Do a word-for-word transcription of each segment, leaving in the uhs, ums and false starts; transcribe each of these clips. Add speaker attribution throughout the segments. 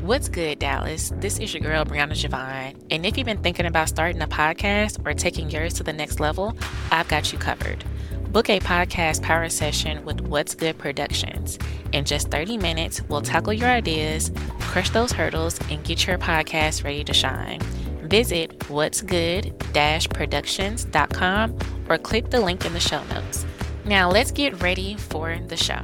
Speaker 1: What's good, Dallas? This is your girl, Brianna Javon. And if you've been thinking about starting a podcast or taking yours to the next level, I've got you covered. Book a podcast power session with What's Good Productions. In just thirty minutes, we'll tackle your ideas, crush those hurdles, and get your podcast ready to shine. Visit what's good dash productions dot com or click the link in the show notes. Now let's get ready for the show.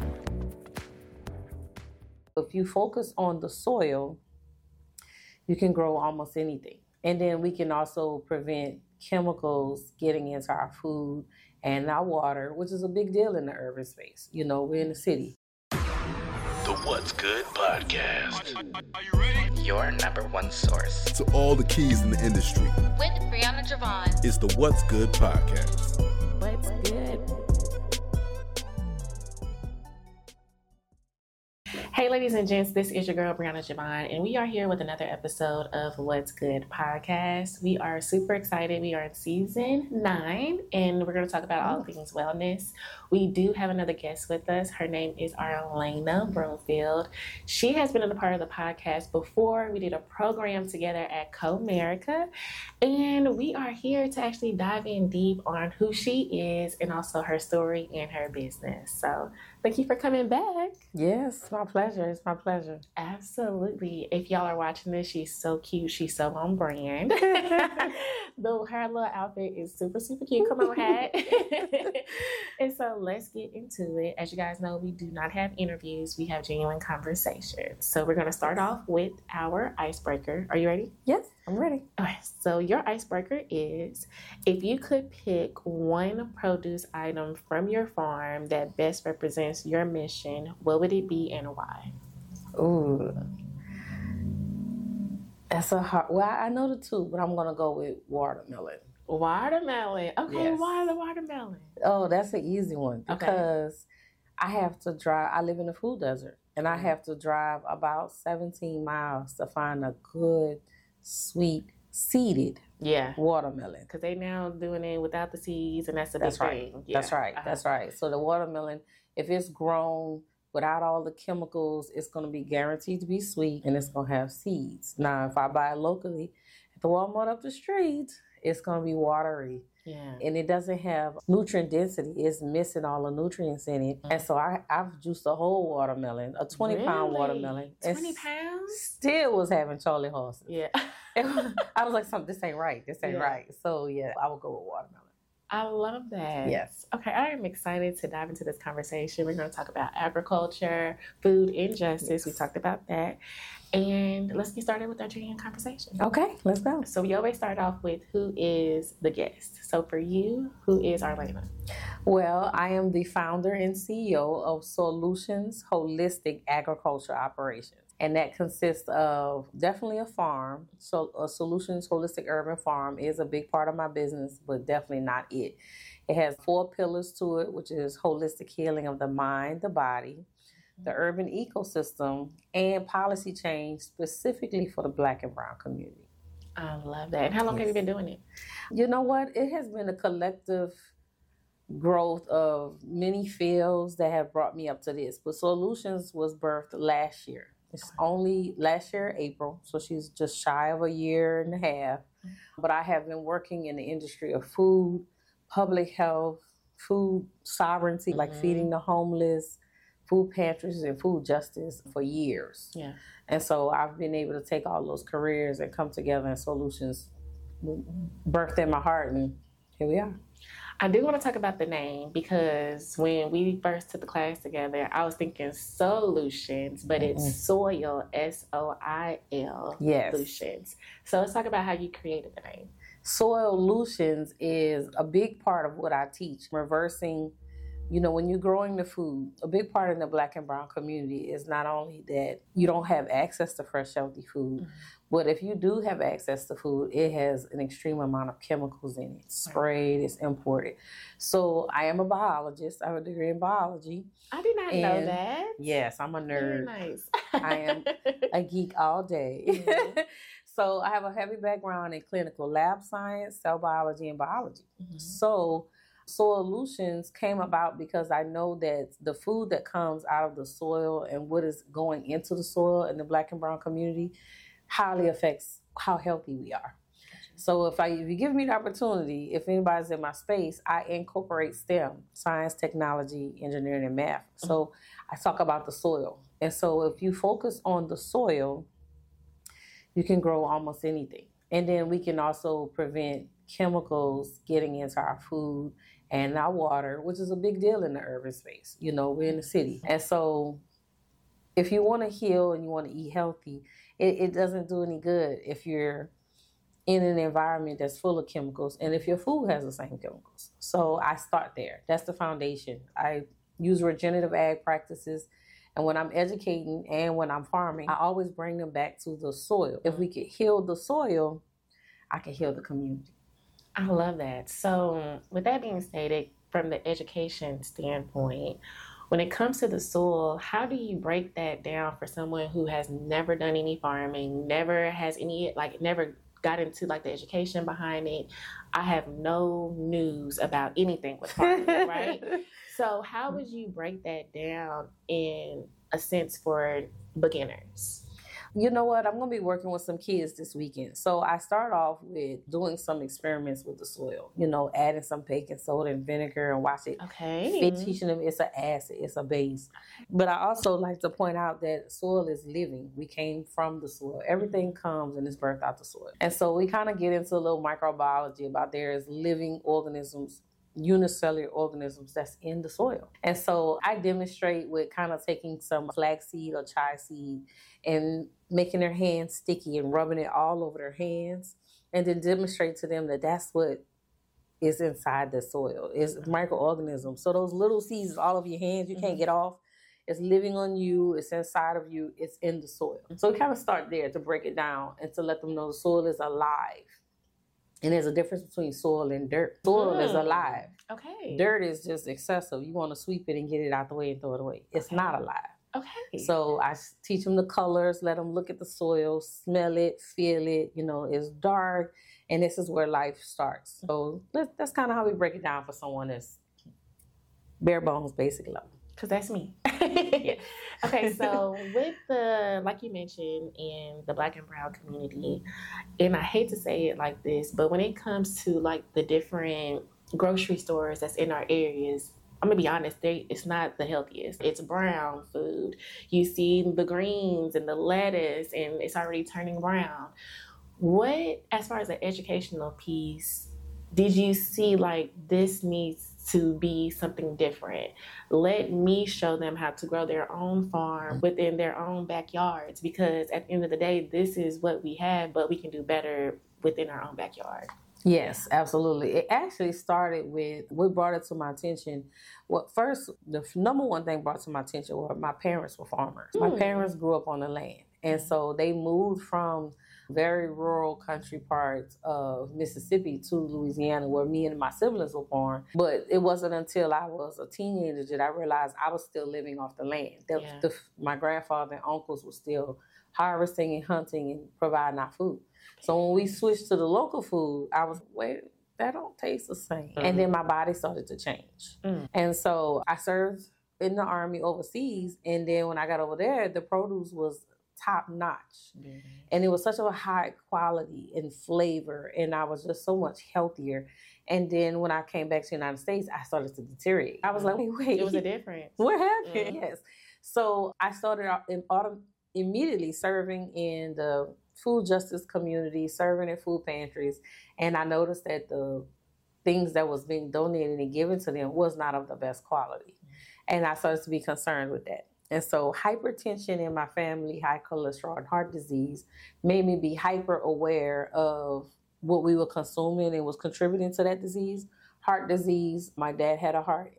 Speaker 2: If you focus on the soil, you can grow almost anything. And then we can also prevent chemicals getting into our food and our water, which is a big deal in the urban space. You know, we're in the city.
Speaker 3: The What's Good Podcast.
Speaker 4: Are you ready?
Speaker 1: Your number one source
Speaker 4: To all the keys in the industry.
Speaker 5: With Brianna Javon.
Speaker 4: It's the What's Good Podcast.
Speaker 2: What's good?
Speaker 1: Hey, ladies and gents, this is your girl, Brianna Javon, and we are here with another episode of What's Good Podcast. We are super excited. We are in season nine, and we're going to talk about all things wellness. We do have another guest with us. Her name is Arlena Broomfield. She has been a part of the podcast before. We did a program together at Comerica, and we are here to actually dive in deep on who she is and also her story and her business. So thank you for coming back.
Speaker 2: Yes, my pleasure. It's my pleasure.
Speaker 1: Absolutely. If y'all are watching this, she's so cute. She's so on brand. Though her little outfit is super, super cute. Come on, hat. And so let's get into it. As you guys know, we do not have interviews. We have genuine conversations. So we're going to start off with our icebreaker. Are you ready?
Speaker 2: Yes, I'm ready.
Speaker 1: Okay, so your icebreaker is, if you could pick one produce item from your farm that best represents your mission, what would it be and why?
Speaker 2: Ooh. That's a hard, well, I know the two, but I'm going to go with watermelon.
Speaker 1: Watermelon. Okay,
Speaker 2: Yes.
Speaker 1: why the watermelon?
Speaker 2: Oh, that's an easy one
Speaker 1: Okay.
Speaker 2: because I have to drive, I live in the food desert, and I have to drive about seventeen miles to find a good, sweet, seeded
Speaker 1: Yeah,
Speaker 2: watermelon.
Speaker 1: because they now doing it without the seeds, and that's the
Speaker 2: That's
Speaker 1: big
Speaker 2: right.
Speaker 1: thing.
Speaker 2: That's
Speaker 1: Yeah.
Speaker 2: right.
Speaker 1: Uh-huh.
Speaker 2: That's right. So the watermelon, if it's grown without all the chemicals, it's going to be guaranteed to be sweet, and it's going to have seeds. Now, if I buy it locally at the Walmart up the street, it's going to be watery,
Speaker 1: Yeah.
Speaker 2: and it doesn't have nutrient density. It's missing all the nutrients in it. And so I, I've juiced a whole watermelon, a twenty pound
Speaker 1: Really?
Speaker 2: watermelon. and
Speaker 1: twenty pounds?
Speaker 2: Still was having Charlie horses.
Speaker 1: Yeah.
Speaker 2: I was like, something, this ain't right. This ain't
Speaker 1: Yeah.
Speaker 2: right. So yeah, I would go with watermelon.
Speaker 1: I love that.
Speaker 2: Yes.
Speaker 1: Okay, I am excited to dive into this conversation. We're going to talk about agriculture, food injustice. We talked about that. And let's get started with our genuine conversation.
Speaker 2: Okay, let's go.
Speaker 1: So we always start off with who is the guest. So for you, who is Arlena?
Speaker 2: Well, I am the founder and C E O of Solutions Holistic Agriculture Operations. And that consists of definitely a farm. So a Solutions Holistic Urban Farm is a big part of my business, but definitely not it. It has four pillars to it, which is holistic healing of the mind, the body, the urban ecosystem, and policy change specifically for the Black and Brown community.
Speaker 1: I love that. And how long have you been doing it?
Speaker 2: You know what? It has been a collective growth of many fields that have brought me up to this. But Solutions was birthed last year. It's only last year, April, so she's just shy of a year and a half. But I have been working in the industry of food, public health, food sovereignty, like
Speaker 1: Mhm.
Speaker 2: feeding the homeless, food pantries, and food justice for years.
Speaker 1: Yeah.
Speaker 2: And so I've been able to take all those careers and come together in Solutions, birthed in my heart, and here we are.
Speaker 1: I do want to talk about the name because when we first took the class together, I was thinking solutions, but it's
Speaker 2: Mhm.
Speaker 1: soil, S O I L,
Speaker 2: Yes.
Speaker 1: solutions. So let's talk about how you created the name.
Speaker 2: Solutions is a big part of what I teach. Reversing, you know, when you're growing the food, a big part in the Black and Brown community is not only that you don't have access to fresh, healthy food,
Speaker 1: Mhm.
Speaker 2: but if you do have access to food, it has an extreme amount of chemicals in it. Sprayed, it's imported. So I am a biologist. I have a degree in biology.
Speaker 1: I did not know
Speaker 2: And
Speaker 1: that.
Speaker 2: Yes, I'm a
Speaker 1: Very
Speaker 2: nerd.
Speaker 1: nice.
Speaker 2: I am a geek all day.
Speaker 1: Mhm.
Speaker 2: So I have a heavy background in clinical lab science, cell biology, and biology.
Speaker 1: Mhm.
Speaker 2: So Solutions came about because I know that the food that comes out of the soil and what is going into the soil in the Black and brown community highly affects how healthy we are. So if I, if you give me the opportunity, if anybody's in my space, I incorporate STEM, science, technology, engineering, and math. So mm-hmm. I talk about the soil. And so if you focus on the soil, you can grow almost anything. And then we can also prevent chemicals getting into our food and our water, which is a big deal in the urban space. You know, we're in the city. And so if you want to heal and you want to eat healthy, it, it doesn't do any good if you're in an environment that's full of chemicals and if your food has the same chemicals. So I start there. That's the foundation. I use regenerative ag practices. And when I'm educating and when I'm farming, I always bring them back to the soil. If we could heal the soil, I can heal the community.
Speaker 1: I love that. So with that being stated, from the education standpoint, when it comes to the soil, how do you break that down for someone who has never done any farming, never has any, like never got into like the education behind it? I have no news about anything with farming, right? So how would you break that down in a sense for beginners?
Speaker 2: You know what? I'm going to be working with some kids this weekend. So I start off with doing some experiments with the soil, you know, adding some baking soda and vinegar and watch it.
Speaker 1: Okay.
Speaker 2: Fit, teaching them it's an acid, it's a base. But I also like to point out that soil is living. We came from the soil. Everything comes and is birthed out the soil. And so we kind of get into a little microbiology about there is living organisms, unicellular organisms that's in the soil. And so I demonstrate with kind of taking some flaxseed or chia seed and making their hands sticky and rubbing it all over their hands, and then demonstrate to them that that's what is inside the soil, is microorganisms. So those little seeds all over your hands, you mm-hmm. can't get off. It's living on you. It's inside of you. It's in the soil. So we kind of start there to break it down and to let them know the soil is alive. And there's a difference between soil and dirt. Soil mm. is alive.
Speaker 1: Okay.
Speaker 2: Dirt is just excessive. You want to sweep it and get it out the way and throw it away. It's
Speaker 1: okay.
Speaker 2: not alive.
Speaker 1: Okay.
Speaker 2: So I teach them the colors, let them look at the soil, smell it, feel it. You know, it's dark, and this is where life starts. So that's kind of how we break it down for someone that's bare bones, basic level.
Speaker 1: Because that's me. Yeah. Okay, so with the, like you mentioned, in the Black and brown community, and I hate to say it like this, but when it comes to like the different grocery stores that's in our areas, I'm gonna be honest, they, it's not the healthiest. It's brown food. You see the greens and the lettuce, and it's already turning brown. What, as far as the educational piece, did you see like this needs to be something different? Let me show them how to grow their own farm within their own backyards, because at the end of the day, this is what we have, but we can do better within our own backyard.
Speaker 2: Yes, absolutely. It actually started with, what brought it to my attention. Well, first, the number one thing brought to my attention was my parents were farmers. Mm. My parents grew up on the land. And so they moved from very rural country parts of Mississippi to Louisiana, where me and my siblings were born. But it wasn't until I was a teenager that I realized I was still living off the land. That yeah. the, my grandfather and uncles were still harvesting and hunting and providing our food. So when we switched to the local food, I was, wait, that don't taste the same. Mm-hmm. And then my body started to change. Mm. And so I served in the Army overseas. And then when I got over there, the produce was top notch. Mm-hmm. And it was such a high quality and flavor. And I was just so much healthier. And then when I came back to the United States, I started to deteriorate. I was like, wait, wait.
Speaker 1: It was a difference.
Speaker 2: What happened? Mm-hmm. Yes. So I started out in autumn, immediately serving in the food justice community, serving in food pantries. And I noticed that the things that was being donated and given to them was not of the best quality. Mm-hmm. And I started to be concerned with that. And so hypertension in my family, high cholesterol, and heart disease made me be hyper aware of what we were consuming and was contributing to that disease. Heart disease, my dad had a heart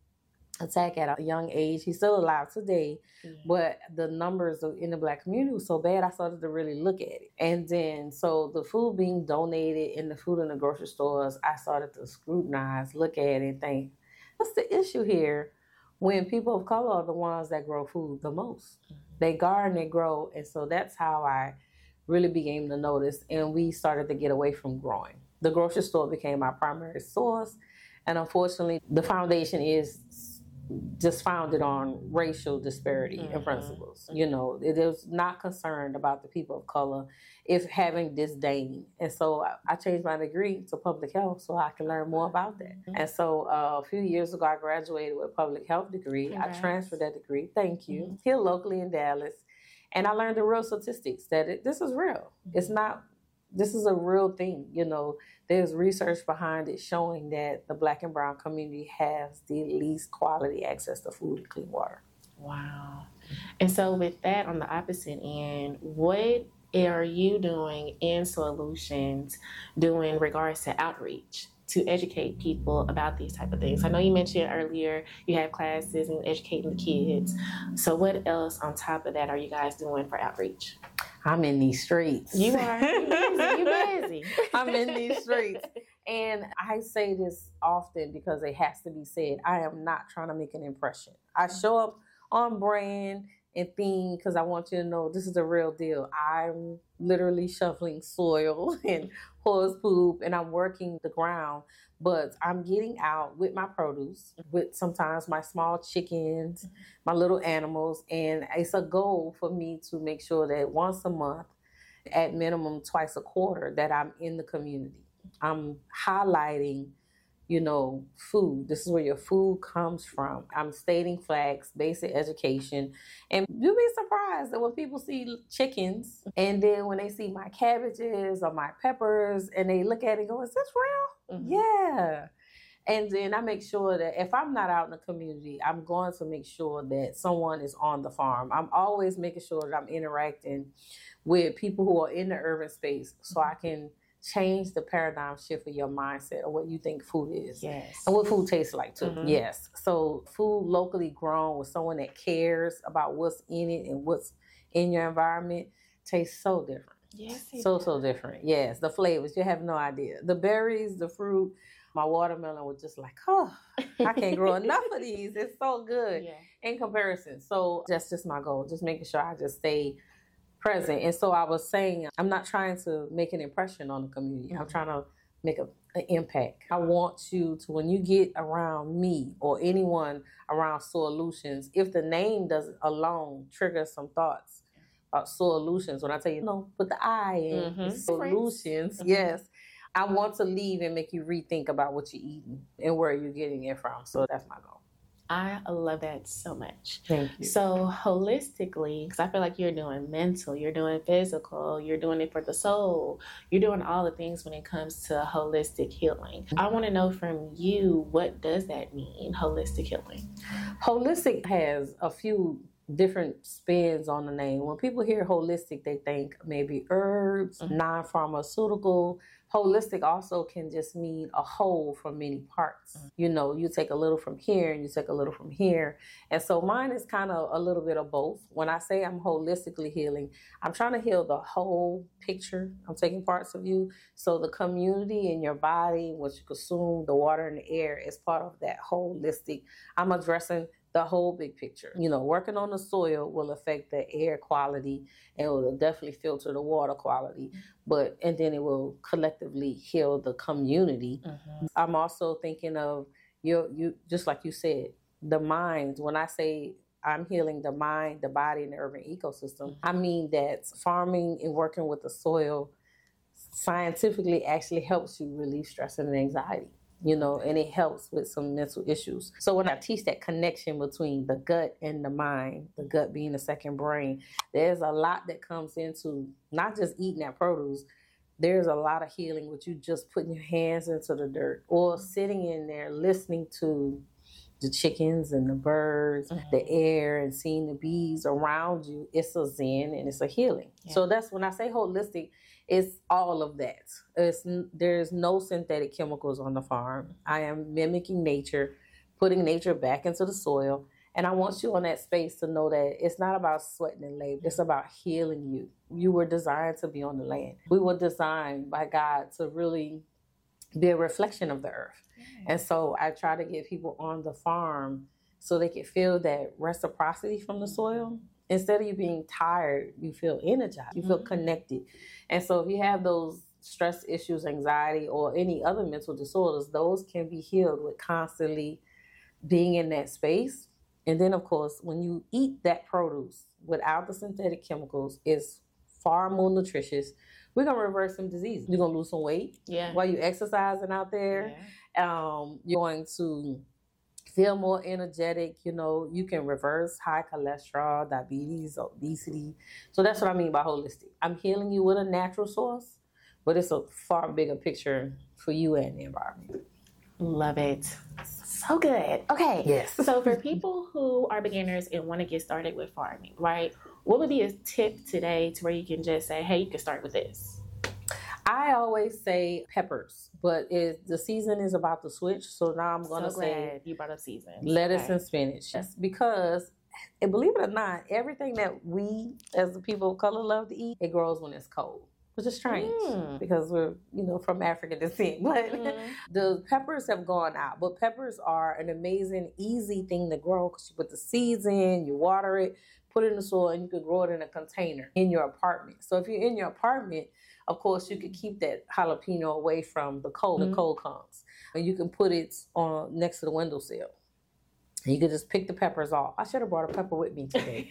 Speaker 2: attack at a young age. He's still alive today, mm-hmm. but the numbers in the Black community was so bad, I started to really look at it. And then, so the food being donated and the food in the grocery stores, I started to scrutinize, look at it, and think, what's the issue here? When people of color are the ones that grow food the most. Mm-hmm. They garden, they grow, and so that's how I really began to notice, and we started to get away from growing. The grocery store became our primary source, And unfortunately, the foundation is just founded on racial disparity
Speaker 1: Mm-hmm.
Speaker 2: and principles. You know, it is not concerned about the people of color if having disdain. And so I, I changed my degree to public health so I can learn more about that.
Speaker 1: Mm-hmm.
Speaker 2: And so uh, a few years ago, I graduated with a public health degree.
Speaker 1: Congrats.
Speaker 2: I transferred that degree. Thank you.
Speaker 1: Mm-hmm.
Speaker 2: Here locally in Dallas. And I learned the real statistics that it, this is real. It's not, this is a real thing. You know, there's research behind it showing that the Black and brown community has the least quality access to food and clean water.
Speaker 1: Wow. And so with that on the opposite end, what are you doing in Solutions doing in regards to outreach to educate people about these type of things? I know you mentioned earlier you have classes and educating the kids. So what else on top of that are you guys doing for outreach?
Speaker 2: I'm in these streets.
Speaker 1: You are. You busy. You busy.
Speaker 2: I'm in these streets. And I say this often because it has to be said. I am not trying to make an impression. I show up on brand and theme because I want you to know this is the real deal. I'm literally shoveling soil and horse poop and I'm working the ground, but I'm getting out with my produce, with sometimes my small chickens, my little animals, and it's a goal for me to make sure that once a month, at minimum twice a quarter, that I'm in the community. I'm highlighting, you know, food. This is where your food comes from. I'm stating facts, basic education. And you'll be surprised that when people see chickens and then when they see my cabbages or my peppers and they look at it and go, is this real?
Speaker 1: Mhm.
Speaker 2: Yeah. And then I make sure that if I'm not out in the community, I'm going to make sure that someone is on the farm. I'm always making sure that I'm interacting with people who are in the urban space so I can change the paradigm shift of your mindset of what you think food is.
Speaker 1: Yes.
Speaker 2: And what food tastes like too.
Speaker 1: Mhm.
Speaker 2: Yes. So food locally grown with someone that cares about what's in it and what's in your environment tastes so different.
Speaker 1: Yes. it
Speaker 2: So,
Speaker 1: does.
Speaker 2: so different. Yes. The flavors, you have no idea. The berries, the fruit, my watermelon was just like, oh, I can't grow enough of these. It's so good
Speaker 1: Yeah.
Speaker 2: in comparison. So that's just my goal, just making sure I just stay present. And so I was saying, I'm not trying to make an impression on the community. I'm trying to make a, an impact. I want you to, when you get around me or anyone around Solutions, if the name doesn't alone trigger some thoughts about Solutions, when I tell you, no, put the I in,
Speaker 1: Mhm.
Speaker 2: Solutions,
Speaker 1: Mhm.
Speaker 2: yes. I want to leave and make you rethink about what you're eating and where you're getting it from. So that's my goal.
Speaker 1: I love that so much.
Speaker 2: Thank you.
Speaker 1: So holistically, because I feel like you're doing mental, you're doing physical, you're doing it for the soul, you're doing all the things when it comes to holistic healing. I want to know from you, what does that mean, holistic healing?
Speaker 2: Holistic has a few different spins on the name. When people hear holistic, they think maybe herbs,
Speaker 1: Mhm.
Speaker 2: non-pharmaceutical. Holistic also can just mean a whole from many parts.
Speaker 1: Mhm.
Speaker 2: You know, you take a little from here and you take a little from here. And so mine is kind of a little bit of both. When I say I'm holistically healing, I'm trying to heal the whole picture. I'm taking parts of you. So the community in your body, what you consume, the water and the air is part of that holistic. I'm addressing the whole big picture. You know, working on the soil will affect the air quality and it will definitely filter the water quality, but, and then it will collectively heal the community.
Speaker 1: Mm-hmm.
Speaker 2: I'm also thinking of you, you, just like you said, the mind. When I say I'm healing the mind, the body, and the urban ecosystem,
Speaker 1: Mm-hmm.
Speaker 2: I mean that farming and working with the soil scientifically actually helps you relieve stress and anxiety. You know, and it helps with some mental issues. So when I teach that connection between the gut and the mind, the gut being the second brain, there's a lot that comes into not just eating that produce. There's a lot of healing with you just putting your hands into the dirt or sitting in there listening to the chickens and the birds,
Speaker 1: Mhm.
Speaker 2: the air, and seeing the bees around you. It's a zen and it's a healing.
Speaker 1: Yeah.
Speaker 2: So that's when I say holistic, it's all of that. It's, there's no synthetic chemicals on the farm. I am mimicking nature, putting nature back into the soil. And I want you on that space to know that it's not about sweating and labor. It's about healing you. You were designed to be on the land. We were designed by God to really be a reflection of the earth. And so I try to get people on the farm so they can feel that reciprocity from the soil. Instead of you being tired, you feel energized, you feel
Speaker 1: Mhm.
Speaker 2: connected. And so if you have those stress issues, anxiety, or any other mental disorders, those can be healed with constantly being in that space. And then, of course, when you eat that produce without the synthetic chemicals, it's far more nutritious. We're going to reverse some diseases. You're going to lose some weight
Speaker 1: Yeah.
Speaker 2: while you're exercising out there.
Speaker 1: Yeah.
Speaker 2: Um, you're going to feel more energetic. You know, you can reverse high cholesterol, diabetes, obesity. So that's what I mean by holistic. I'm healing you with a natural source, but it's a far bigger picture for you and the environment.
Speaker 1: Love it. So good. Okay.
Speaker 2: Yes.
Speaker 1: So for people who are beginners and want to get started with farming, right? What would be a tip today to where you can just say, hey, you can start with this?
Speaker 2: I always say peppers, but it, the season is about to switch. So now I'm going to
Speaker 1: so
Speaker 2: say
Speaker 1: glad you brought up seasons.
Speaker 2: lettuce
Speaker 1: Okay.
Speaker 2: and spinach. Yes. Because, and believe it or not, everything that we as the people of color love to eat, it grows when it's cold. Which is strange
Speaker 1: Mm.
Speaker 2: because we're, you know, from African descent. But
Speaker 1: Mhm.
Speaker 2: the peppers have gone out. But peppers are an amazing, easy thing to grow because you put the seeds in, you water it, put it in the soil, and you can grow it in a container in your apartment. So if you're in your apartment, of course, you could keep that jalapeno away from the cold.
Speaker 1: Mhm.
Speaker 2: The cold comes. And you can put it on next to the windowsill. And you can just pick the peppers off. I should have brought a pepper with me today.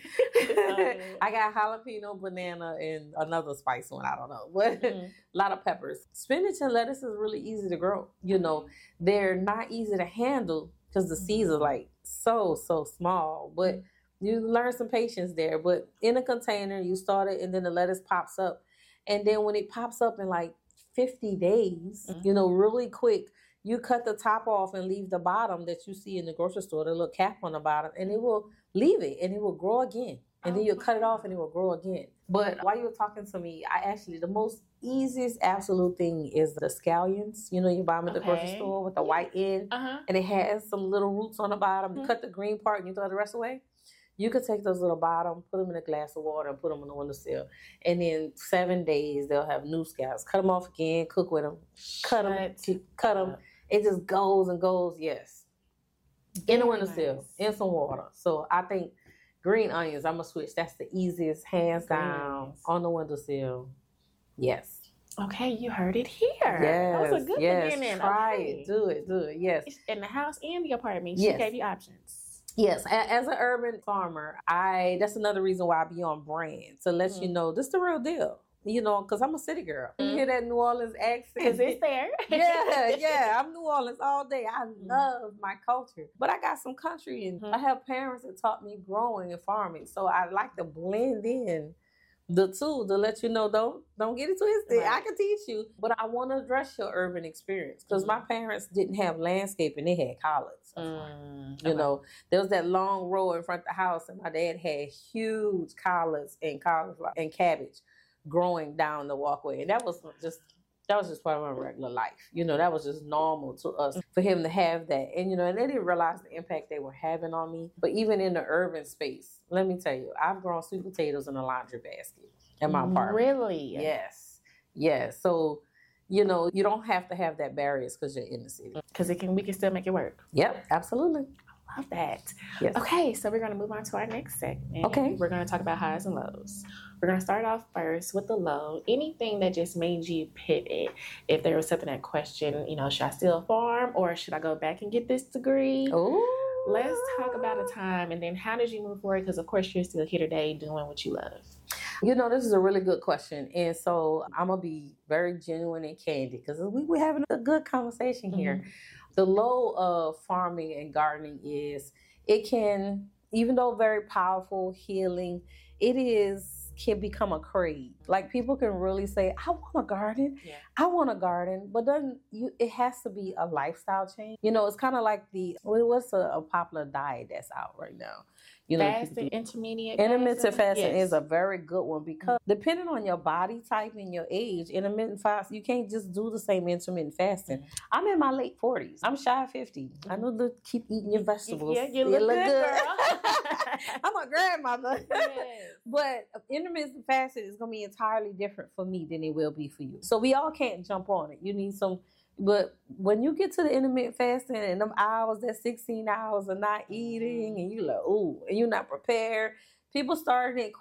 Speaker 2: I got jalapeno, banana, and another spice one. I don't know. But
Speaker 1: Mhm.
Speaker 2: a lot of peppers. Spinach and lettuce is really easy to grow. You know, they're not easy to handle because the seeds are like so, so small. But you learn some patience there. But in a container, you start it, and then the lettuce pops up. And then when it pops up in like fifty days,
Speaker 1: Mhm.
Speaker 2: you know, really quick, you cut the top off and leave the bottom that you see in the grocery store, the little cap on the bottom, and it will leave it and it will grow again. And then
Speaker 1: Oh,
Speaker 2: you cut it
Speaker 1: wow.
Speaker 2: off and it will grow again. But while you were talking to me, I actually, the most easiest absolute thing is the scallions. You know, you buy them at the grocery
Speaker 1: Okay.
Speaker 2: store with the white end,
Speaker 1: Uh-huh.
Speaker 2: and it has some little roots on the bottom. You
Speaker 1: Mhm.
Speaker 2: cut the green part and you throw the rest away. You could take those little bottom, put them in a glass of water, and put them on the windowsill. And in seven days, they'll have new scallops. Cut them off again, cook with them, cut them,
Speaker 1: Shut
Speaker 2: cut them.
Speaker 1: up.
Speaker 2: It just goes and goes, yes. In the
Speaker 1: Very
Speaker 2: windowsill,
Speaker 1: nice.
Speaker 2: in some water. So I think green onions, I'm going to switch. That's the easiest, hands
Speaker 1: Green
Speaker 2: down,
Speaker 1: onions.
Speaker 2: on the windowsill. Yes.
Speaker 1: Okay, you heard it here.
Speaker 2: Yes.
Speaker 1: That was a good
Speaker 2: yes.
Speaker 1: beginning.
Speaker 2: Try
Speaker 1: Okay.
Speaker 2: it. Do it. Do it. Yes.
Speaker 1: In the house and the apartment, she
Speaker 2: Yes.
Speaker 1: gave you options.
Speaker 2: Yes, a- as an urban farmer, I that's another reason why I be on brand to let you
Speaker 1: Mhm.
Speaker 2: know this the real deal. You know, because I'm a city girl. You
Speaker 1: Mhm.
Speaker 2: hear that New Orleans accent?
Speaker 1: Because it's there.
Speaker 2: yeah, yeah. I'm New Orleans all day. I
Speaker 1: Mhm.
Speaker 2: love my culture, but I got some country, and
Speaker 1: Mhm.
Speaker 2: I have parents that taught me growing and farming, so I like to blend in the two to let you know don't don't get it twisted. I
Speaker 1: Right.
Speaker 2: can teach you, but I want to address your urban experience because
Speaker 1: Mhm.
Speaker 2: my parents didn't have landscaping; they had collards.
Speaker 1: Mm,
Speaker 2: You
Speaker 1: okay.
Speaker 2: know, there was that long row in front of the house, and my dad had huge collards and cauliflower and cabbage growing down the walkway, and that was just that was just part of my regular life. You know, that was just normal to us for him to have that, and you know, and they didn't realize the impact they were having on me. But even in the urban space, let me tell you, I've grown sweet potatoes in a laundry basket in my apartment.
Speaker 1: Really?
Speaker 2: Yes, yes. So, you know, you don't have to have that barriers because you're in the city.
Speaker 1: Because it can we can still make it work.
Speaker 2: Yep, absolutely.
Speaker 1: Love that.
Speaker 2: Yes.
Speaker 1: Okay, so we're going to move on to our next segment.
Speaker 2: Okay.
Speaker 1: We're going to talk about highs and lows. We're going to start off first with the low. Anything that just made you pivot. If there was something that questioned, you know, should I still farm or should I go back and get this degree?
Speaker 2: Oh,
Speaker 1: Let's talk about a time and then how did you move forward? Because, of course, you're still here today doing what you love.
Speaker 2: You know, this is a really good question. And so I'm going to be very genuine and candid because we, we're having a good conversation here.
Speaker 1: Mm-hmm.
Speaker 2: The low of farming and gardening is it can, even though very powerful, healing, it is can become a crave. Like people can really say, I want a garden.
Speaker 1: Yeah.
Speaker 2: I want a garden. But then you, it has to be a lifestyle change. You know, it's kind of like the, what's a, a popular diet that's out right now? You know, people
Speaker 1: Fasting,
Speaker 2: do-
Speaker 1: intermediate
Speaker 2: Intermittent fasting
Speaker 1: Yes.
Speaker 2: is a very good one because depending on your body type and your age, intermittent fast, you can't just do the same intermittent fasting.
Speaker 1: Mhm.
Speaker 2: I'm in my late forties. I'm shy of fifty. I know to keep eating your vegetables.
Speaker 1: Yeah, you look good, girl.
Speaker 2: I'm a grandmother.
Speaker 1: Yes.
Speaker 2: But intermittent fasting is going to be entirely different for me than it will be for you. So we all can't jump on it. You need some. But when you get to the intermittent fasting and them hours, that sixteen hours of not eating, and you like, ooh, and you're not prepared, people starting it quit.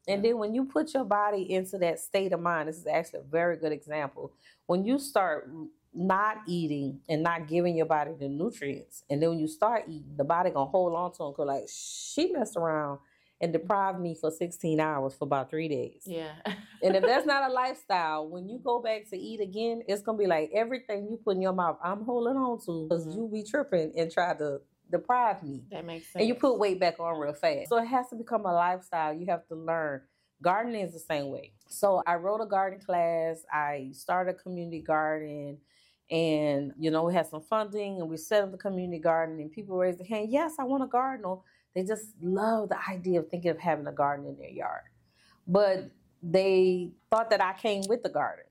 Speaker 2: And then when you put your body into that state of mind, this is actually a very good example. When you start not eating and not giving your body the nutrients, and then when you start eating, the body gonna hold on to them because like, she messed around and deprived me for sixteen hours for about three days.
Speaker 1: Yeah.
Speaker 2: And if that's not a lifestyle, when you go back to eat again, it's going to be like everything you put in your mouth, I'm holding on to because
Speaker 1: Mhm.
Speaker 2: you be tripping and try to deprive me.
Speaker 1: That makes sense.
Speaker 2: And you put weight back on real fast. So it has to become a lifestyle. You have to learn. Gardening is the same way. So I wrote a garden class. I started a community garden. And, you know, we had some funding and we set up the community garden and people raised their hand. Yes, I want a garden. Or they just love the idea of thinking of having a garden in their yard. But they thought that I came with the garden.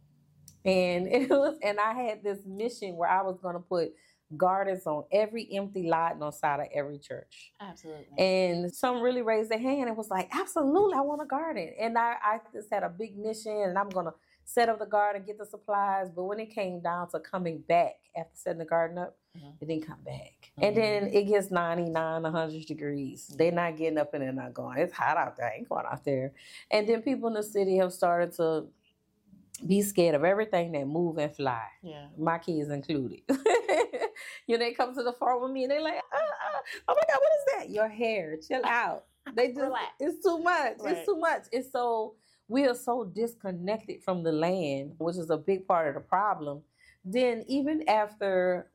Speaker 2: And it was, and I had this mission where I was going to put gardens on every empty lot and on the side of every church.
Speaker 1: Absolutely.
Speaker 2: And some really raised their hand and was like, absolutely, I want a garden. And I, I just had a big mission and I'm going to set up the garden, get the supplies. But when it came down to coming back after setting the garden up, mm-hmm. it didn't come back. Mm-hmm. And then it gets ninety-nine, one hundred degrees. They're not getting up and they're not going. It's hot out there. I ain't going out there. And then people in the city have started to be scared of everything that move and fly.
Speaker 1: Yeah.
Speaker 2: My kids included. You know, they come to the farm with me and they're like, uh, uh, oh my God, what is that? Your hair. Chill out. They just,
Speaker 1: Relax.
Speaker 2: It's too much.
Speaker 1: Right.
Speaker 2: It's too much. It's so, we are so disconnected from the land, which is a big part of the problem. Then even after,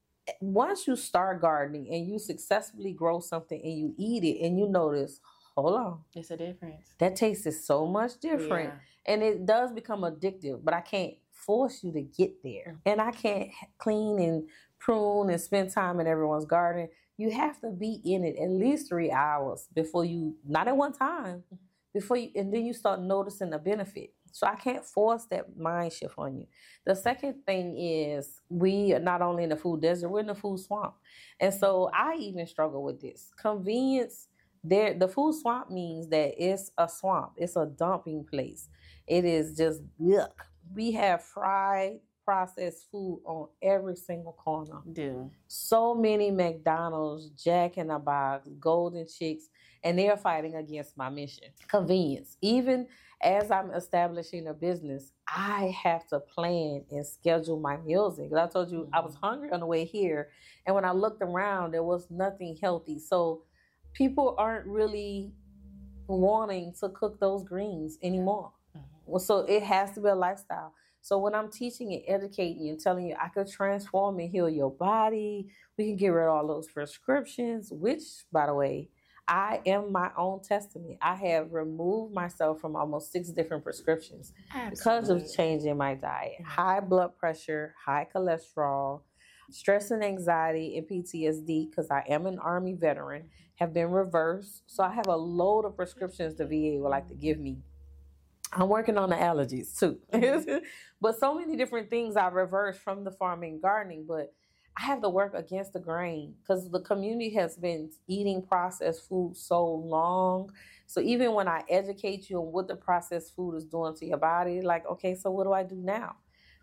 Speaker 2: once you start gardening and you successfully grow something and you eat it and you notice, hold on.
Speaker 1: It's a difference.
Speaker 2: That taste is so much different.
Speaker 1: Yeah.
Speaker 2: And it does become addictive, but I can't force you to get there. And I can't clean and prune and spend time in everyone's garden. You have to be in it at least three hours before you, not at one time, before you, and then you start noticing the benefit. So I can't force that mind shift on you. The second thing is we are not only in the food desert, we're in the food swamp. And so I even struggle with this. Convenience, there, the food swamp means that it's a swamp. It's a dumping place. It is just yuck. We have fried, processed food on every single corner.
Speaker 1: Do.
Speaker 2: So many McDonald's, Jack in the Box, Golden Chicks, and they're fighting against my mission. Convenience. Even as I'm establishing a business, I have to plan and schedule my meals in. Because I told you mm-hmm. I was hungry on the way here, and when I looked around, there was nothing healthy. So people aren't really wanting to cook those greens anymore. Mm-hmm. Well, so it has to be a lifestyle. So when I'm teaching and educating you and telling you I could transform and heal your body, we can get rid of all those prescriptions, which, by the way, I am my own testament. I have removed myself from almost six different prescriptions Absolutely. Because of changing my diet. High blood pressure, high cholesterol, stress and anxiety, and P T S D, because I am an Army veteran, have been reversed. So I have a load of prescriptions the V A would like to give me. I'm working on the allergies too. But so many different things I reversed from the farming and gardening, but I have to work against the grain because the community has been eating processed food so long. So even when I educate you on what the processed food is doing to your body, like, okay, so what do I do now?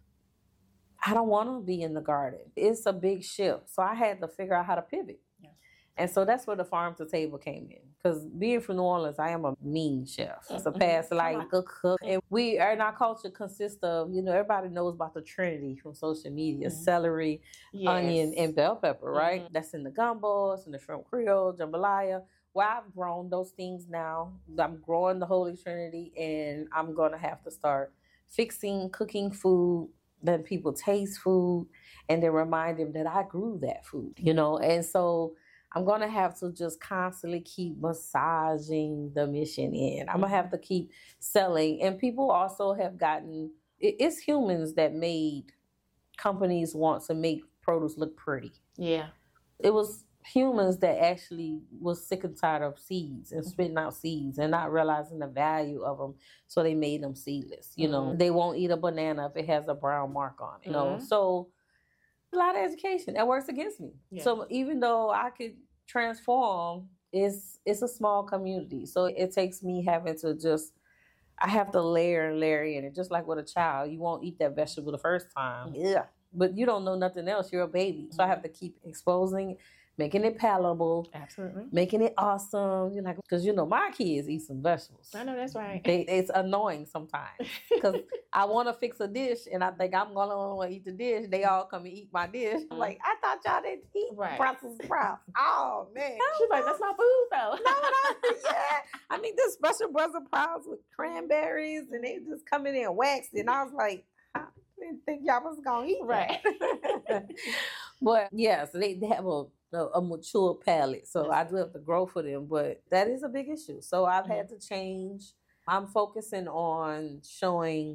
Speaker 2: I don't want to be in the garden. It's a big shift. So I had to figure out how to pivot. And so that's where the farm to table came in. Because being from New Orleans, I am a mean chef. It's a past life, a cook. And we, in our culture, consists of, you know, everybody knows about the Trinity from social media. Mm-hmm. Celery, yes. onion, and bell pepper, right? Mm-hmm. That's in the gumbo, it's in the shrimp creole, jambalaya. Well, I've grown those things now. I'm growing the Holy Trinity, and I'm going to have to start fixing, cooking food, letting people taste food, and then remind them that I grew that food, you know? And so I'm going to have to just constantly keep massaging the mission in. I'm going to have to keep selling. And people also have gotten, it's humans that made companies want to make produce look pretty.
Speaker 1: Yeah.
Speaker 2: It was humans that actually was sick and tired of seeds and spitting out seeds and not realizing the value of them. So they made them seedless. You know, mm-hmm. they won't eat a banana if it has a brown mark on it. You mm-hmm. know, so a lot of education that works against me. Yeah. So even though I could transform, it's it's a small community. So it takes me having to just, I have to layer and layer in it. Just like with a child, you won't eat that vegetable the first time. Yeah. But you don't know nothing else. You're a baby. So I have to keep exposing, making it palatable,
Speaker 1: Absolutely.
Speaker 2: making it awesome. You like, because you know my kids eat some vegetables.
Speaker 1: I know that's right.
Speaker 2: They, it's annoying sometimes because I want to fix a dish and I think I'm gonna want to eat the dish. They all come and eat my dish. I'm like, I thought y'all didn't eat
Speaker 1: Right.
Speaker 2: Brussels sprouts. Oh man,
Speaker 1: She's like, that's my food though.
Speaker 2: no, no, yeah. I need this special Brussels sprouts with cranberries, and they just come in there and waxed. And I was like, I didn't think y'all was gonna eat
Speaker 1: Right.
Speaker 2: that. But yeah, so they, they have a, a a mature palate, so I do have to grow for them. But that is a big issue. So I've had to change. I'm focusing on showing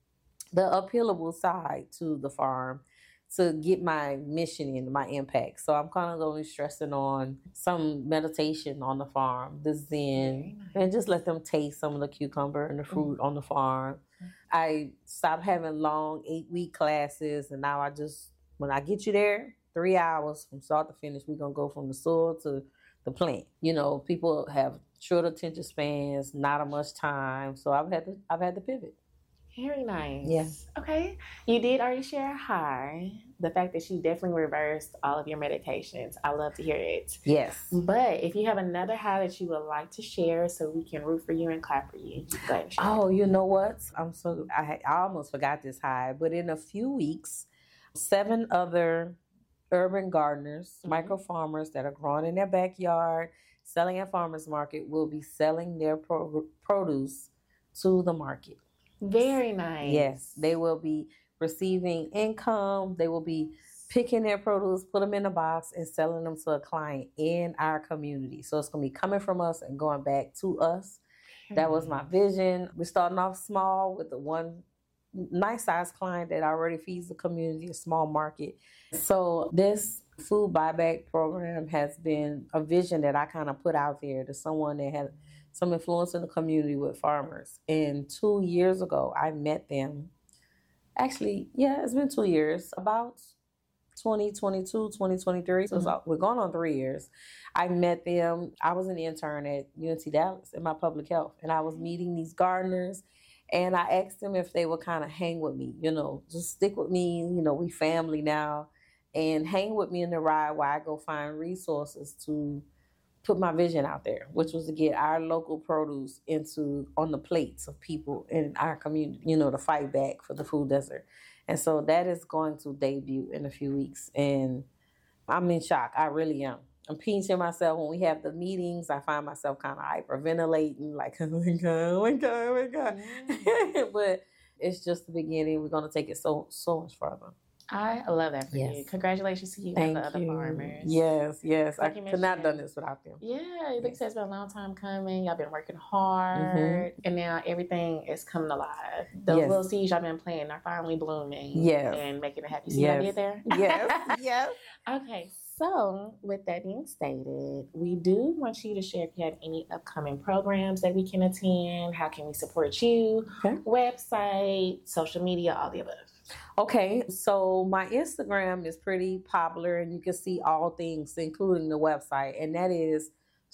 Speaker 2: the appealable side to the farm to get my mission in, my impact. So I'm kind of only stressing on some meditation on the farm, the zen,
Speaker 1: nice.
Speaker 2: and just let them taste some of the cucumber and the fruit mm-hmm. on the farm. Mm-hmm. I stopped having long eight-week classes, and now I just, when I get you there, three hours from start to finish, we're going to go from the soil to the plant. You know, people have short attention spans, not much time, so I've had to, I've had to pivot.
Speaker 1: Very nice.
Speaker 2: Yeah.
Speaker 1: Okay. You did already share a high. The fact that you definitely reversed all of your medications. I love to hear it.
Speaker 2: Yes.
Speaker 1: But if you have another high that you would like to share so we can root for you and clap for you, go ahead and share.
Speaker 2: Oh, you know what? I'm so, I, had, I almost forgot this high, but in a few weeks, seven other urban gardeners, mm-hmm. micro farmers that are growing in their backyard, selling at farmers market, will be selling their pro- produce to the market.
Speaker 1: Very nice.
Speaker 2: Yes, they will be receiving income. They will be picking their produce, put them in a box, and selling them to a client in our community. So it's going to be coming from us and going back to us. That was my vision. We're starting off small with the one nice size client that already feeds the community, a small market. So this food buyback program has been a vision that I kind of put out there to someone that had some influence in the community with farmers. And two years ago, I met them. Actually, yeah, it's been two years, about twenty twenty-two, twenty twenty-three. So mm-hmm. it's, we're going on three years. I met them. I was an intern at U N T Dallas in my public health, and I was meeting these gardeners. And I asked them if they would kind of hang with me, you know, just stick with me. You know, we family now, and hang with me in the ride while I go find resources to put my vision out there, which was to get our local produce into on the plates of people in our community, you know, to fight back for the food desert. And so that is going to debut in a few weeks. And I'm in shock. I really am. I'm pinching myself when we have the meetings. I find myself kind of hyperventilating, like, oh my God, oh my God, oh my God. Mm. But it's just the beginning. We're going to take it so, so much further.
Speaker 1: I love that for
Speaker 2: yes.
Speaker 1: you. Congratulations to you
Speaker 2: Thank
Speaker 1: and the
Speaker 2: you.
Speaker 1: other farmers.
Speaker 2: Yes, yes.
Speaker 1: Like
Speaker 2: I could not have done this without them.
Speaker 1: Yeah, like you said, it's been a long time coming. Y'all been working hard, mm-hmm. and now everything is coming alive. Those yes. little seeds y'all been planting are finally blooming.
Speaker 2: Yes.
Speaker 1: And making it happy. See
Speaker 2: yes.
Speaker 1: what I did there?
Speaker 2: Yes, yes.
Speaker 1: Okay, so with that being stated, we do want you to share if you have any upcoming programs that we can attend. How can we support you?
Speaker 2: Okay.
Speaker 1: Website, social media, all the above.
Speaker 2: Okay, so my Instagram is pretty popular, and you can see all things, including the website, and that is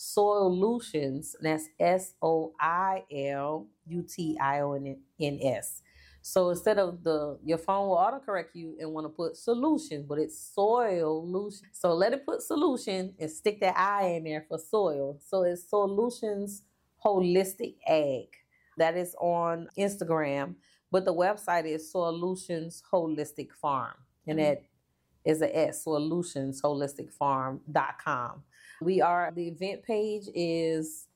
Speaker 2: Soilutions. That's S O I L U T I O N S. So instead of the, your phone will autocorrect you and want to put solution, but it's Soilution. So let it put solution and stick that I in there for soil. So it's Soilutions Holistic Ag. That is on Instagram. But the website is Soilutions Holistic Farm. And mm-hmm. that is a S, Soilutions Holistic Farm dot com. We are, the event page is,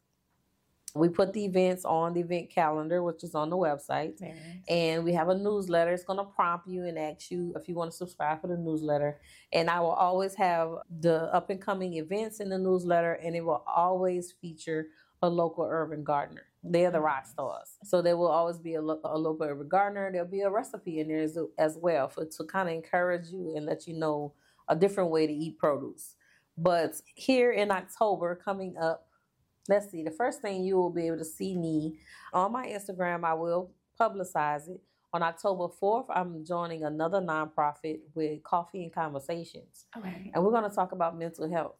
Speaker 2: we put the events on the event calendar, which is on the website. Mm-hmm. And we have a newsletter. It's going to prompt you and ask you if you want to subscribe for the newsletter. And I will always have the up and coming events in the newsletter, and it will always feature a local urban gardener. They're the rock stars. So there will always be a, lo- a local urban gardener. There'll be a recipe in there as, as well for to kind of encourage you and let you know a different way to eat produce. But here in October coming up, let's see, the first thing you will be able to see me on my Instagram, I will publicize it. On October fourth, I'm joining another nonprofit with Coffee and Conversations.
Speaker 1: Okay.
Speaker 2: And we're going to talk about mental health.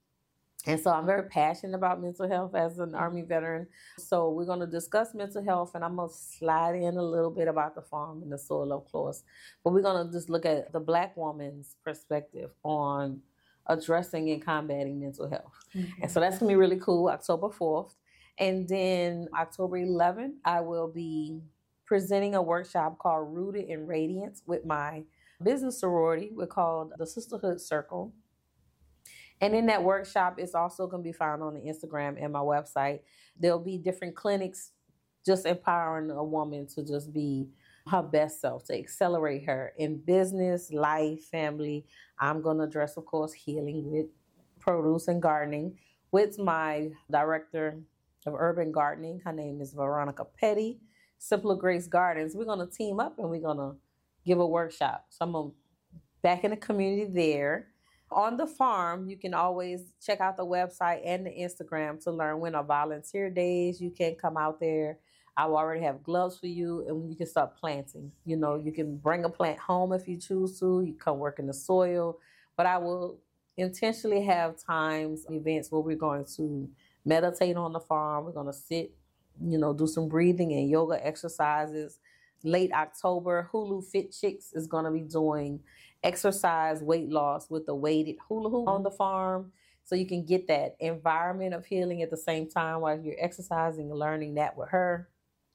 Speaker 2: And so I'm very passionate about mental health as an Army veteran. So we're going to discuss mental health, and I'm going to slide in a little bit about the farm and the soil, of course. But we're going to just look at the Black woman's perspective on addressing and combating mental health.
Speaker 1: Mm-hmm.
Speaker 2: And so that's going to be really cool, October fourth. And then October eleventh, I will be presenting a workshop called Rooted in Radiance with my business sorority. We're called the Sisterhood Circle. And in that workshop, it's also going to be found on the Instagram and my website. There'll be different clinics just empowering a woman to just be her best self, to accelerate her in business, life, family. I'm going to address, of course, healing with produce and gardening with my director of urban gardening. Her name is Veronica Petty, Simpler Grace Gardens. We're going to team up and we're going to give a workshop. So I'm going to back in the community there. On the farm, you can always check out the website and the Instagram to learn when are volunteer days. You can come out there. I will already have gloves for you, and you can start planting. You know, you can bring a plant home if you choose to. You come work in the soil. But I will intentionally have times, events where we're going to meditate on the farm. We're going to sit, you know, do some breathing and yoga exercises. Late October, Hulu Fit Chicks is going to be doing exercise weight loss with the weighted hula hoop on the farm. So you can get that environment of healing at the same time while you're exercising and learning that with her.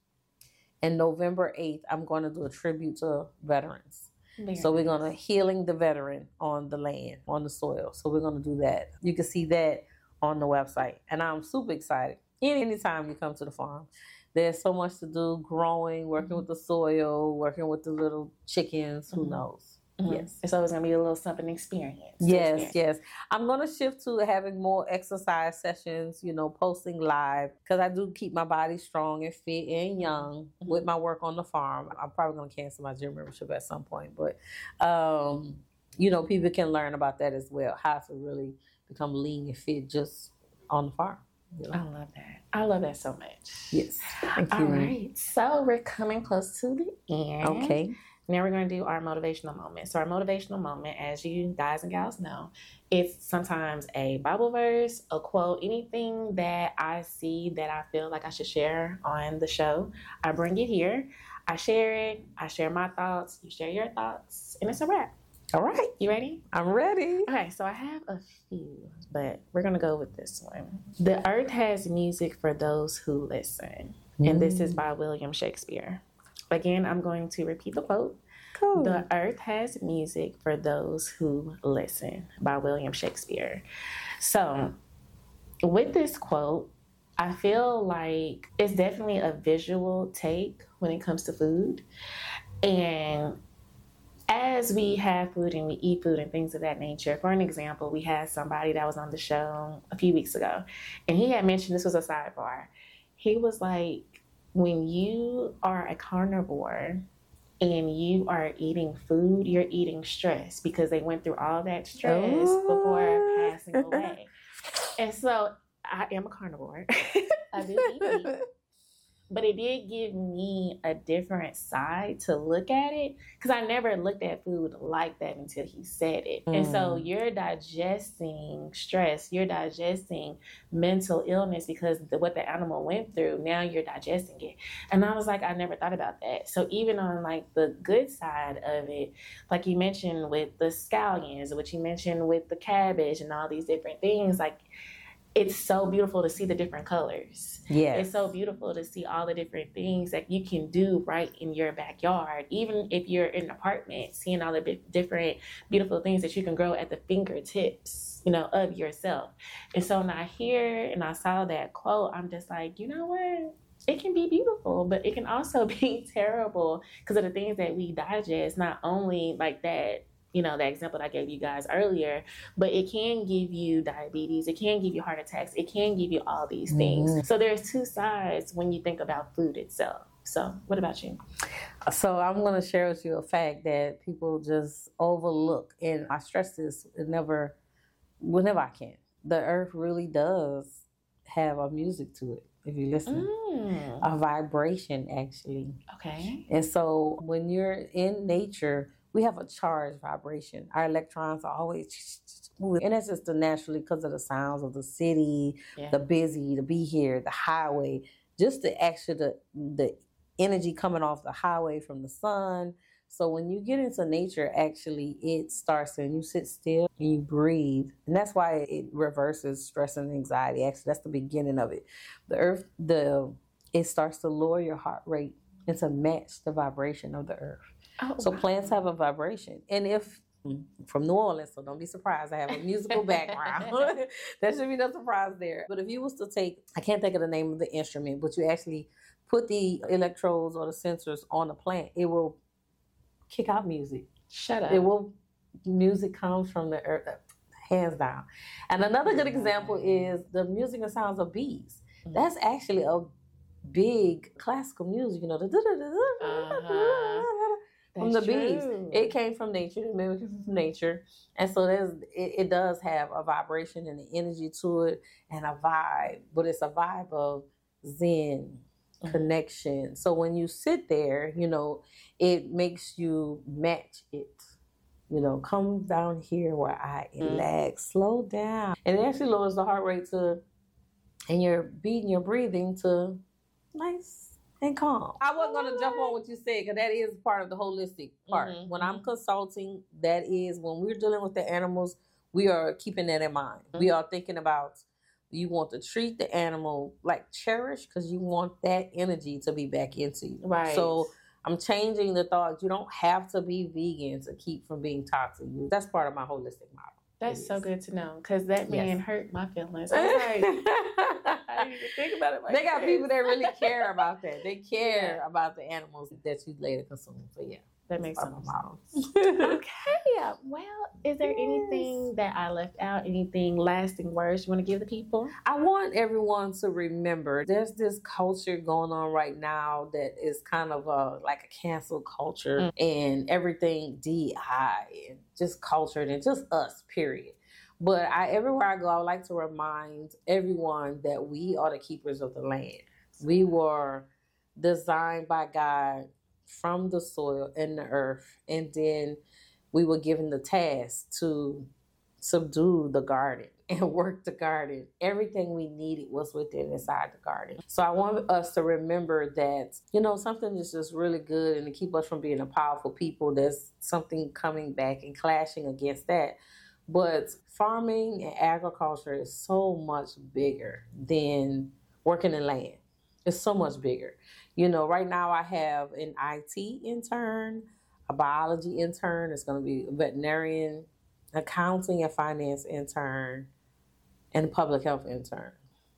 Speaker 2: And November eighth, I'm going to do a tribute to veterans.
Speaker 1: Very
Speaker 2: so we're
Speaker 1: nice.
Speaker 2: going to healing the veteran on the land, on the soil. So we're going to do that. You can see that on the website. And I'm super excited. Any Anytime you come to the farm, there's so much to do, growing, working with the soil, working with the little chickens, who
Speaker 1: Mhm.
Speaker 2: knows.
Speaker 1: Mm-hmm.
Speaker 2: Yes.
Speaker 1: It's always going to be a little something experience. to
Speaker 2: Yes,
Speaker 1: experience.
Speaker 2: yes. I'm going to shift to having more exercise sessions, you know, posting live, because I do keep my body strong and fit and young
Speaker 1: Mhm.
Speaker 2: with my work on the farm. I'm probably going to cancel my gym membership at some point, but, um, you know, people can learn about that as well, how to really become lean and fit just on the farm. You
Speaker 1: I
Speaker 2: know?
Speaker 1: love that. I love that so much.
Speaker 2: Yes. Thank
Speaker 1: All
Speaker 2: you.
Speaker 1: right. So we're coming close to the end.
Speaker 2: Okay.
Speaker 1: Now we're going to do our motivational moment. So our motivational moment, as you guys and gals know, it's sometimes a Bible verse, a quote, anything that I see that I feel like I should share on the show. I bring it here. I share it. I share my thoughts. You share your thoughts. And it's a wrap.
Speaker 2: All right.
Speaker 1: You ready?
Speaker 2: I'm ready.
Speaker 1: Okay, so I have a few, but we're going to go with this one. The earth has music for those who listen. And this is by William Shakespeare. Again, I'm going to repeat the quote.
Speaker 2: Cool.
Speaker 1: The earth has music for those who listen by William Shakespeare. So, with this quote, I feel like it's definitely a visual take when it comes to food. And as we have food and we eat food and things of that nature, for an example, we had somebody that was on the show a few weeks ago, and he had mentioned, this was a sidebar, he was like, when you are a carnivore and you are eating food, you're eating stress because they went through all that stress
Speaker 2: Ooh.
Speaker 1: before passing away. And so I am a carnivore. I do eat meat. But it did give me a different side to look at it, because I never looked at food like that until he said it. Mm. And so you're digesting stress, you're digesting mental illness because the, what the animal went through, now you're digesting it. And I was like, I never thought about that. So even on like the good side of it, like you mentioned with the scallions, what you mentioned with the cabbage and all these different things, like, it's so beautiful to see the different colors.
Speaker 2: Yes.
Speaker 1: It's so beautiful to see all the different things that you can do right in your backyard. Even if you're in an apartment, seeing all the b- different beautiful things that you can grow at the fingertips, you know, of yourself. And so when I hear and I saw that quote, I'm just like, you know what? It can be beautiful, but it can also be terrible because of the things that we digest, not only like that, you know, the example that I gave you guys earlier, but it can give you diabetes, it can give you heart attacks, it can give you all these things. Mm-hmm. So there's two sides when you think about food itself. So what about you?
Speaker 2: So I'm going to share with you a fact that people just overlook, and I stress this whenever, whenever I can. The earth really does have a music to it, if you listen. Mm. A vibration, actually.
Speaker 1: Okay.
Speaker 2: And so when you're in nature, we have a charged vibration. Our electrons are always moving. And that's just the naturally because of the sounds of the city, yeah. the busy, the be here, the highway, just the extra, the, the energy coming off the highway from the sun, So when you get into nature, actually, it starts and you sit still and you breathe. And that's why it reverses stress and anxiety. Actually, that's the beginning of it. The earth, the it starts to lower your heart rate and to match the vibration of the earth.
Speaker 1: Oh,
Speaker 2: so
Speaker 1: wow.
Speaker 2: plants have a vibration. And if, from New Orleans, so don't be surprised, I have a musical background. There should be no surprise there. But if you was to take, I can't think of the name of the instrument, but you actually put the electrodes or the sensors on the plant, it will kick out music.
Speaker 1: Shut up.
Speaker 2: It will, music comes from the earth, hands down. And another good example is the music and sounds of bees. That's actually a big classical music, you know, the
Speaker 1: Uh-huh.
Speaker 2: from the
Speaker 1: That's
Speaker 2: bees.
Speaker 1: true.
Speaker 2: It came from nature, the mimic from nature. And so there's it, it does have a vibration and an energy to it and a vibe, but it's a vibe of zen,
Speaker 1: Mhm.
Speaker 2: connection. So when you sit there, you know, it makes you match it. You know, come down here where I relax, slow down. And it actually lowers the heart rate to, and your beating, your breathing to nice and calm. I wasn't going to jump on what you said because that is part of the holistic part.
Speaker 1: Mhm,
Speaker 2: When I'm consulting, that is when we're dealing with the animals, we are keeping that in mind. We are thinking about you want to treat the animal like cherish because you want that energy to be back into you.
Speaker 1: Right.
Speaker 2: So I'm changing the thought. You don't have to be vegan to keep from being toxic. That's part of my holistic model.
Speaker 1: That's
Speaker 2: It
Speaker 1: so
Speaker 2: is.
Speaker 1: good to know because that man
Speaker 2: Yes.
Speaker 1: hurt my feelings. I was like, I didn't even think about it like
Speaker 2: They got
Speaker 1: that.
Speaker 2: people that really care about that. They care
Speaker 1: Yeah.
Speaker 2: about the animals that you later consume. So yeah,
Speaker 1: That makes
Speaker 2: part of
Speaker 1: sense.
Speaker 2: my model.
Speaker 1: Okay. Well, is there
Speaker 2: Yes.
Speaker 1: anything that I left out? Anything lasting words you want to give the people?
Speaker 2: I want everyone to remember there's this culture going on right now that is kind of a, like a cancel culture
Speaker 1: Mm.
Speaker 2: and everything D I and just cultured and just us, period. But I everywhere I go, I would like to remind everyone that we are the keepers of the land. We were designed by God from the soil and the earth, and then we were given the task to subdue the garden and work the garden. Everything we needed was within inside the garden. So I want us to remember that, you know, something is just really good and to keep us from being a powerful people, there's something coming back and clashing against that. But farming and agriculture is so much bigger than working in land. It's so much bigger. You know, right now I have an I T intern, a biology intern, it's going to be a veterinarian, accounting and finance intern, and a public health intern.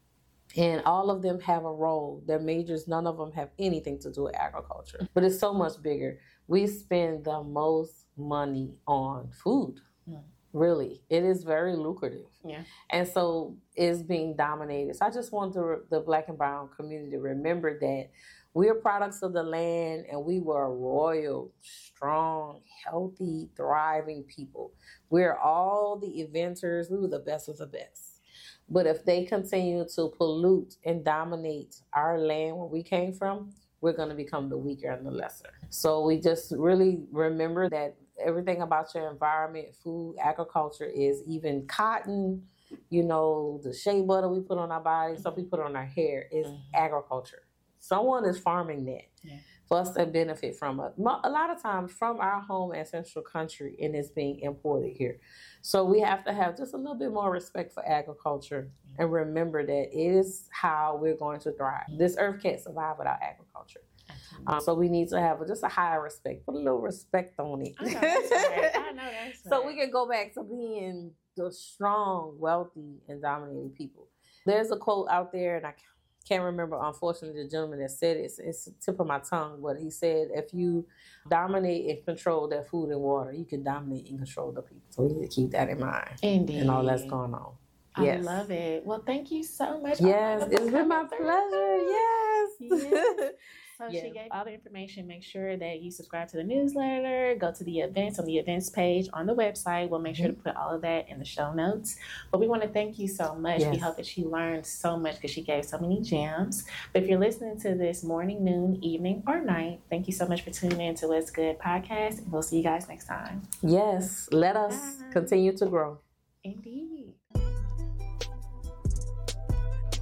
Speaker 2: And all of them have a role. Their majors, none of them have anything to do with agriculture. But it's so much bigger. We spend the most money on food.
Speaker 1: Mm.
Speaker 2: Really. It is very lucrative.
Speaker 1: Yeah.
Speaker 2: And so it's being dominated. So I just want the, the Black and brown community to remember that we're products of the land and we were royal, strong, healthy, thriving people. We're all the inventors. We were the best of the best. But if they continue to pollute and dominate our land where we came from, we're going to become the weaker and the lesser. So we just really remember that everything about your environment, food, agriculture is even cotton, you know, the shea butter we put on our body, some we put on our hair is
Speaker 1: Mhm.
Speaker 2: agriculture. Someone is farming that
Speaker 1: Yeah.
Speaker 2: for us to benefit from it. Mo- A lot of times from our home ancestral country and it's being imported here. So we have to have just a little bit more respect for agriculture and remember that it is how we're going to thrive. This earth can't survive without agriculture. Um, so we need to have just a higher respect, put a little respect on it.
Speaker 1: I know that's right. I know that's
Speaker 2: So
Speaker 1: right.
Speaker 2: we can go back to being the strong, wealthy, and dominating people. There's a quote out there, and I can't remember, unfortunately, the gentleman that said it. It's, it's the tip of my tongue, but he said, if you dominate and control that food and water, you can dominate and control the people. So we need to keep that in mind
Speaker 1: Indeed.
Speaker 2: and all that's going on.
Speaker 1: I
Speaker 2: Yes.
Speaker 1: love it. Well, thank you so much.
Speaker 2: Yes,
Speaker 1: Armanda, for
Speaker 2: it's been my
Speaker 1: coming through.
Speaker 2: pleasure. Yes.
Speaker 1: Yes. So
Speaker 2: Yeah.
Speaker 1: she gave all the information. Make sure that you subscribe to the newsletter, go to the events on the events page on the website. We'll make sure to put all of that in the show notes. But we want to thank you so much. We
Speaker 2: Yes.
Speaker 1: hope that you learned so much because she gave so many gems. But if you're listening to this morning, noon, evening, or night, thank you so much for tuning in to What's Good podcast. And we'll see you guys next time.
Speaker 2: Yes. Let us
Speaker 1: Bye.
Speaker 2: continue to grow.
Speaker 1: Indeed.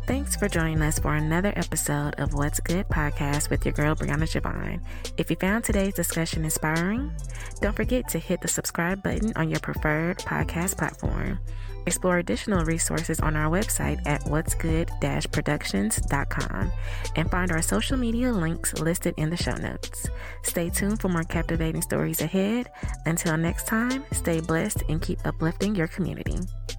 Speaker 1: Thanks for joining us for another episode of What's Good Podcast with your girl, Brianna Javon. If you found today's discussion inspiring, don't forget to hit the subscribe button on your preferred podcast platform. Explore additional resources on our website at whats good dash productions dot com and find our social media links listed in the show notes. Stay tuned for more captivating stories ahead. Until next time, stay blessed and keep uplifting your community.